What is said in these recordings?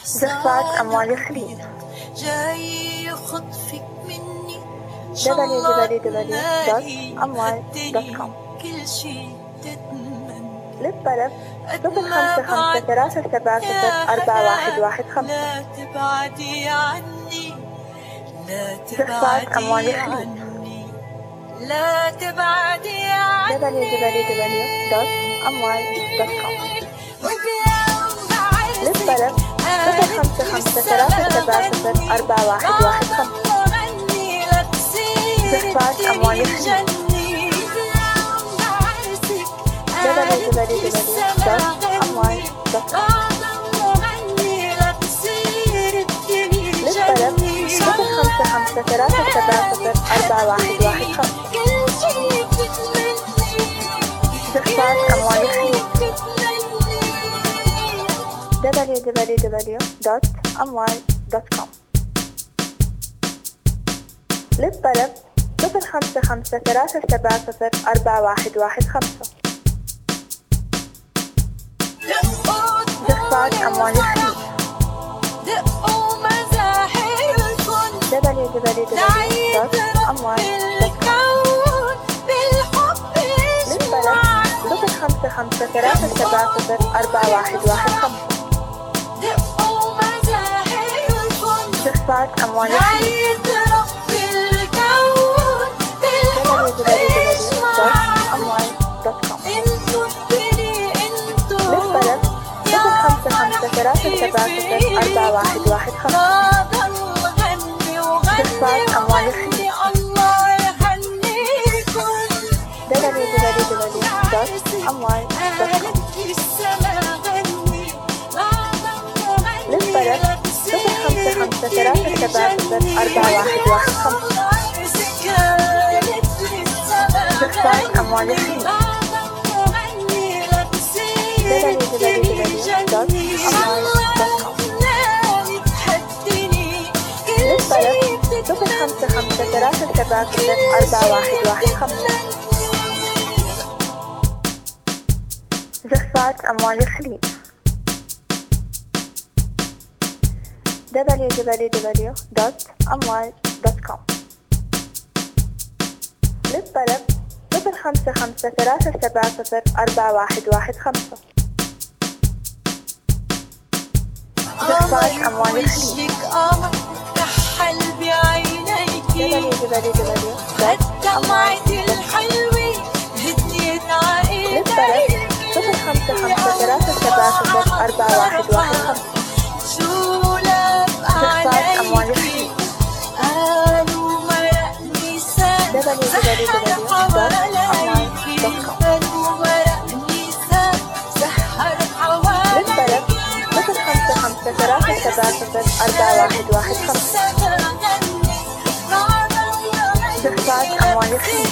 زفات أموال الخليج www.amwal.com. للطلب 0553704115. زفات أموال الخليج www.amwal.com. للطلب 0553704115. زفات أموال الخليج www.amwal.com. للطلب 0553704115. زفات أموال الخليج www.amwal.com. للطلب 0553704115. زفات أموال الخليج www.amwal.com. للطلب 0553704115. زفات أموال الخليج www.amwal.com. للطلب 0553704115. زفات أموال الخليج www.amwal.com. للطلب 0553704115. زفات أموال الخليج www.amwal.com. للطلب 0553704115. زفات أموال الخليج www.amwal.com. للطلب 0553704115. زفات أموال الخليج www.amwal.com. زفات أموال الخليج www.amwal.com. للطلب 0553704115. زفات أموال الخليج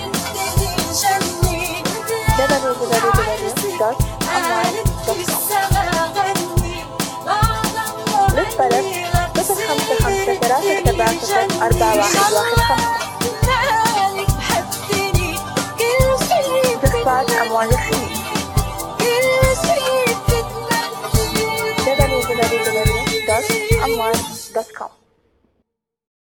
www.amwal.com. للطلب 0553704115.